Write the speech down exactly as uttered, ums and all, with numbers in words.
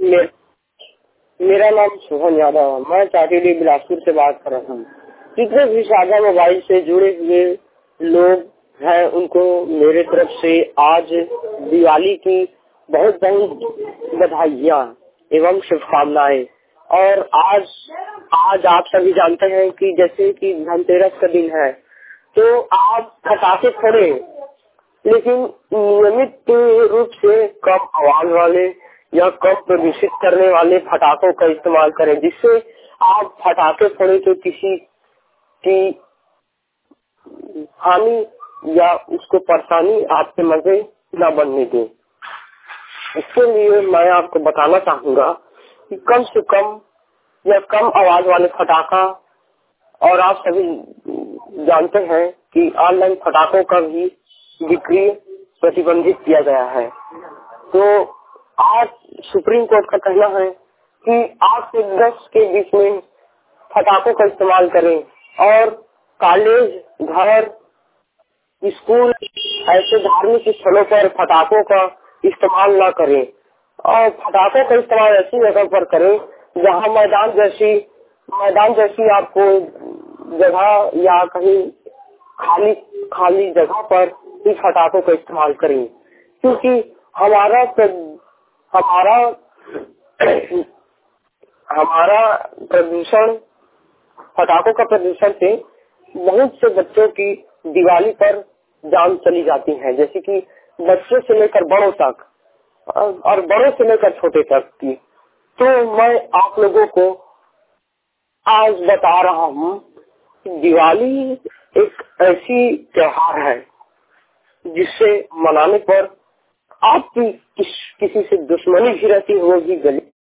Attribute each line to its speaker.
Speaker 1: मे, मेरा नाम सोहन यादव है। मैं चाटीडी बिलासपुर से बात कर रहा हूँ। जितने भी साझा मोबाइल से जुड़े हुए लोग हैं उनको मेरे तरफ से आज दिवाली की बहुत बहुत बधाइयाँ एवं शुभकामनाएं। और आज आज आप सभी जानते हैं कि जैसे कि धनतेरस का दिन है तो आप पटाखे फोड़े, लेकिन नियमित रूप से कम आवाज वाले या कम प्रदूषित करने वाले पटाखों का इस्तेमाल करें, जिससे आप पटाखे फोड़े तो किसी की हानि या उसको परेशानी आपके मजे न बनने दें। इसके लिए मैं आपको बताना चाहूँगा कि कम से कम या कम आवाज वाले पटाखा, और आप सभी जानते हैं कि ऑनलाइन पटाखों का भी बिक्री प्रतिबंधित किया गया है। तो आज सुप्रीम कोर्ट का कहना है कि आठ से दस के बीच में पटाखों का इस्तेमाल करें और कॉलेज, घर, स्कूल ऐसे धार्मिक स्थलों पर पटाखों का इस्तेमाल न करें। और पटाखों का इस्तेमाल ऐसी जगह पर करें जहाँ मैदान जैसी मैदान जैसी आपको जगह या कहीं खाली खाली जगह पर ही पटाखों का इस्तेमाल करें, क्योंकि हमारा हमारा हमारा प्रदूषण पटाखों का प्रदूषण से बहुत से बच्चों की दिवाली पर जान चली जाती है, जैसे कि बच्चों से लेकर बड़ों तक और बड़ों से लेकर छोटे तक की। तो मैं आप लोगों को आज बता रहा हूँ कि दिवाली एक ऐसी त्योहार है जिससे मनाने पर आपकी किस, किसी से दुश्मनी भी रहती होगी, गली